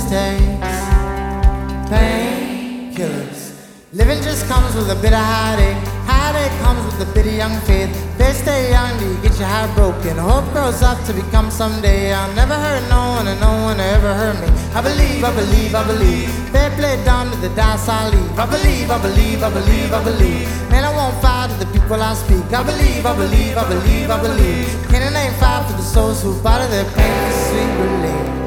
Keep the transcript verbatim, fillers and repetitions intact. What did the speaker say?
mistakes. Painkillers. Living just comes with a bit of heartache. Heartache comes with a bit of young faith. They stay young till you get your heart broken. Hope grows up to become someday. I'll never hurt no one and no one ever hurt me. I believe, I believe, I believe. They play down to the dice I leave. I believe, I believe, I believe, I believe. Man, I won't fight to the people I speak. I believe, I believe, I believe, I believe. Can it ain't fight for the souls who bother their pain with sweet relief.